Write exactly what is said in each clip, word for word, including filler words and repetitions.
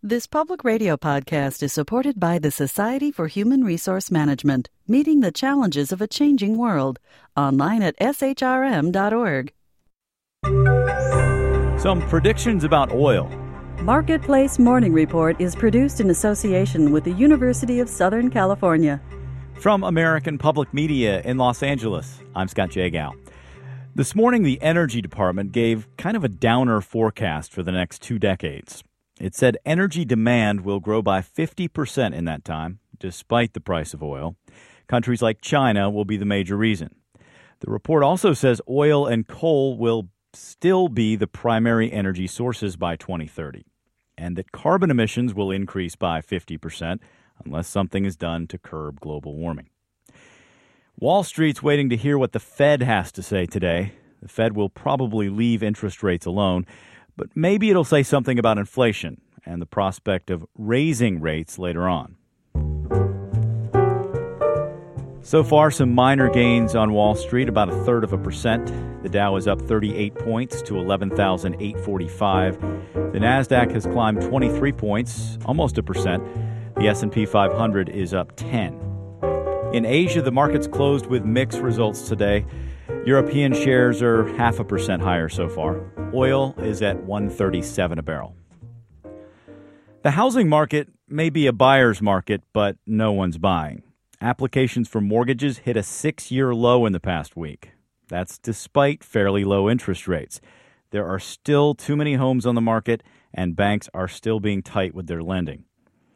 This public radio podcast is supported by the Society for Human Resource Management, meeting the challenges of a changing world. Online at s h r m dot org. Some predictions about oil. Marketplace Morning Report is produced in association with the University of Southern California. From American Public Media in Los Angeles, I'm Scott Jagow. This morning, the Energy Department gave kind of a downer forecast for the next two decades. It said energy demand will grow by fifty percent in that time, despite the price of oil. Countries like China will be the major reason. The report also says oil and coal will still be the primary energy sources by twenty thirty, and that carbon emissions will increase by fifty percent unless something is done to curb global warming. Wall Street's waiting to hear what the Fed has to say today. The Fed will probably leave interest rates alone, but maybe it'll say something about inflation and the prospect of raising rates later on. So far, some minor gains on Wall Street, about a third of a percent. The Dow is up thirty-eight points to eleven thousand eight hundred forty-five. The Nasdaq has climbed twenty-three points, almost a percent. The S and P five hundred is up ten. In Asia, the markets closed with mixed results today. European shares are half a percent higher so far. Oil is at one thirty-seven a barrel. The housing market may be a buyer's market, but no one's buying. Applications for mortgages hit a six-year low in the past week. That's despite fairly low interest rates. There are still too many homes on the market, and banks are still being tight with their lending.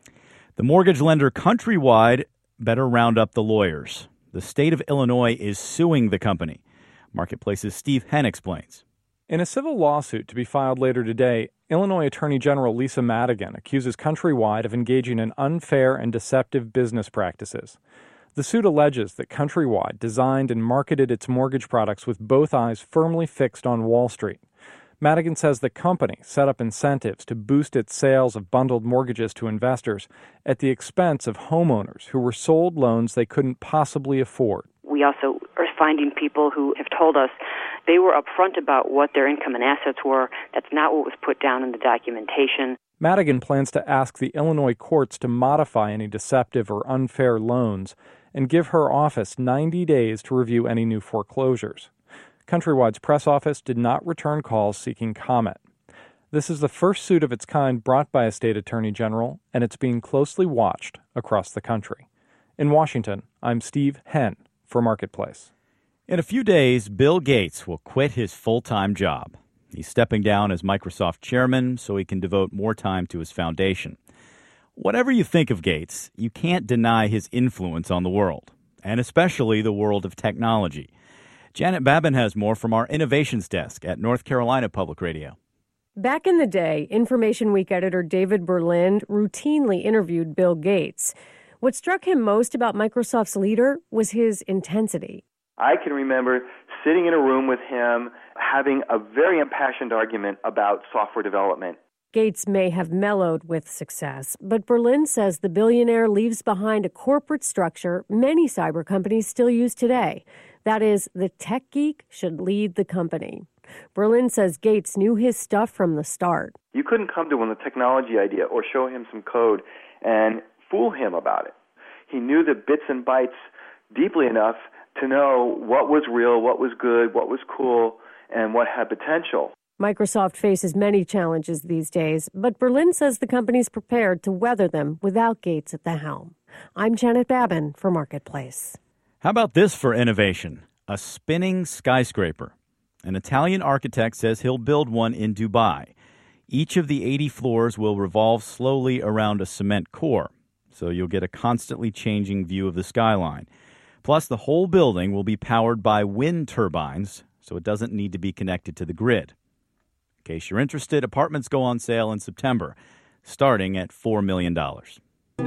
The mortgage lender Countrywide better round up the lawyers. The state of Illinois is suing the company. Marketplace's Steve Henn explains. In a civil lawsuit to be filed later today, Illinois Attorney General Lisa Madigan accuses Countrywide of engaging in unfair and deceptive business practices. The suit alleges that Countrywide designed and marketed its mortgage products with both eyes firmly fixed on Wall Street. Madigan says the company set up incentives to boost its sales of bundled mortgages to investors at the expense of homeowners who were sold loans they couldn't possibly afford. We also are finding people who have told us they were upfront about what their income and assets were. That's not what was put down in the documentation. Madigan plans to ask the Illinois courts to modify any deceptive or unfair loans and give her office ninety days to review any new foreclosures. Countrywide's press office did not return calls seeking comment. This is the first suit of its kind brought by a state attorney general, and it's being closely watched across the country. In Washington, I'm Steve Henn for Marketplace. In a few days, Bill Gates will quit his full-time job. He's stepping down as Microsoft chairman so he can devote more time to his foundation. Whatever you think of Gates, you can't deny his influence on the world, and especially the world of technology. Janet Babin has more from our Innovations Desk at North Carolina Public Radio. Back in the day, Information Week editor David Berlind routinely interviewed Bill Gates. What struck him most about Microsoft's leader was his intensity. I can remember sitting in a room with him, having a very impassioned argument about software development. Gates may have mellowed with success, but Berlind says the billionaire leaves behind a corporate structure many cyber companies still use today. That is, the tech geek should lead the company. Berlind says Gates knew his stuff from the start. You couldn't come to him with a technology idea or show him some code and fool him about it. He knew the bits and bytes deeply enough to know what was real, what was good, what was cool, and what had potential. Microsoft faces many challenges these days, but Berlind says the company's prepared to weather them without Gates at the helm. I'm Janet Babin for Marketplace. How about this for innovation? A spinning skyscraper. An Italian architect says he'll build one in Dubai. Each of the eighty floors will revolve slowly around a cement core, so you'll get a constantly changing view of the skyline. Plus, the whole building will be powered by wind turbines, so it doesn't need to be connected to the grid. In case you're interested, apartments go on sale in September, starting at four million dollars.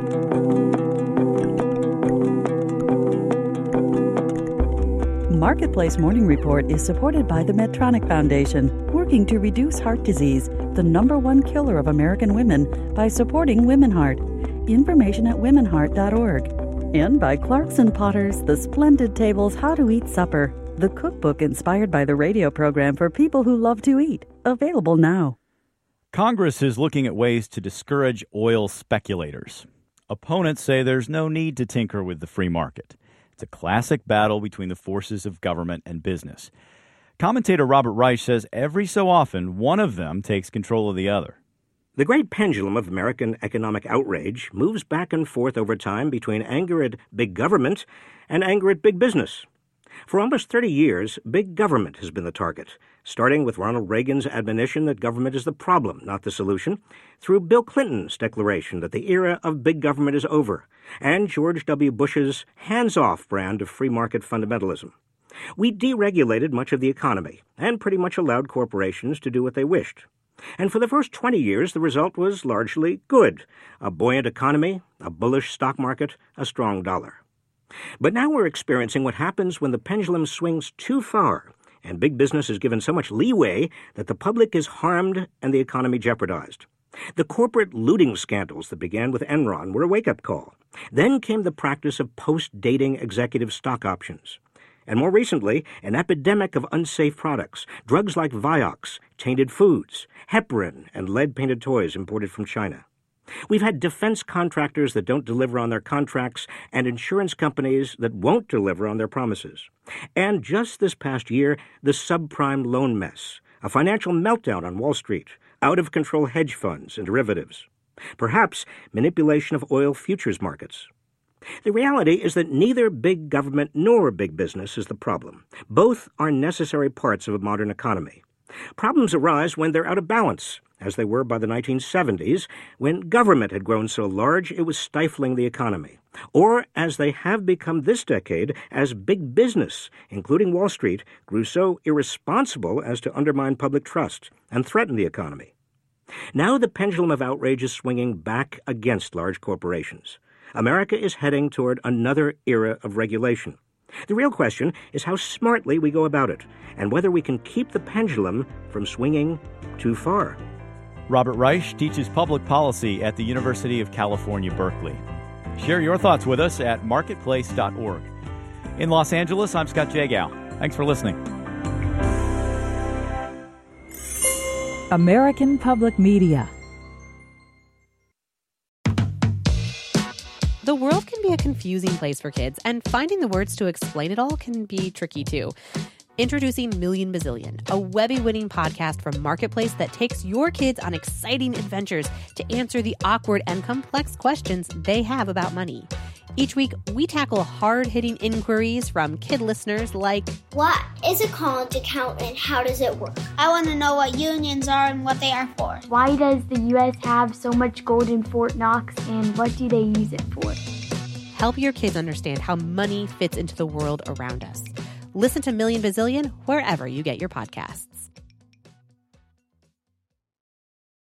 Marketplace Morning Report is supported by the Medtronic Foundation, working to reduce heart disease, the number one killer of American women, by supporting Women Heart. Information at women heart dot org. And by Clarkson Potters, The Splendid Tables How to Eat Supper, the cookbook inspired by the radio program for people who love to eat. Available now. Congress is looking at ways to discourage oil speculators. Opponents say there's no need to tinker with the free market. It's a classic battle between the forces of government and business. Commentator Robert Reich says every so often, one of them takes control of the other. The great pendulum of American economic outrage moves back and forth over time between anger at big government and anger at big business. For almost thirty years, big government has been the target, starting with Ronald Reagan's admonition that government is the problem, not the solution, through Bill Clinton's declaration that the era of big government is over, and George W. Bush's hands-off brand of free market fundamentalism. We deregulated much of the economy and pretty much allowed corporations to do what they wished. And for the first twenty years, the result was largely good. A buoyant economy, a bullish stock market, a strong dollar. But now we're experiencing what happens when the pendulum swings too far and big business is given so much leeway that the public is harmed and the economy jeopardized. The corporate looting scandals that began with Enron were a wake-up call. Then came the practice of post-dating executive stock options. And more recently, an epidemic of unsafe products, drugs like Vioxx, tainted foods, heparin, and lead-painted toys imported from China. We've had defense contractors that don't deliver on their contracts and insurance companies that won't deliver on their promises. And just this past year, the subprime loan mess, a financial meltdown on Wall Street, out-of-control hedge funds and derivatives, perhaps manipulation of oil futures markets. The reality is that neither big government nor big business is the problem. Both are necessary parts of a modern economy. Problems arise when they're out of balance, as they were by the nineteen seventies, when government had grown so large it was stifling the economy, or as they have become this decade as big business, including Wall Street, grew so irresponsible as to undermine public trust and threaten the economy. Now the pendulum of outrage is swinging back against large corporations. America is heading toward another era of regulation. The real question is how smartly we go about it, and whether we can keep the pendulum from swinging too far. Robert Reich teaches public policy at the University of California, Berkeley. Share your thoughts with us at marketplace dot org. In Los Angeles, I'm Scott Jagow. Thanks for listening. American Public Media. The world can be a confusing place for kids, and finding the words to explain it all can be tricky too. Introducing Million Bazillion, a Webby-winning podcast from Marketplace that takes your kids on exciting adventures to answer the awkward and complex questions they have about money. Each week, we tackle hard-hitting inquiries from kid listeners like, what is a college account and how does it work? I want to know what unions are and what they are for. Why does the U S have so much gold in Fort Knox and what do they use it for? Help your kids understand how money fits into the world around us. Listen to Million Bazillion wherever you get your podcasts.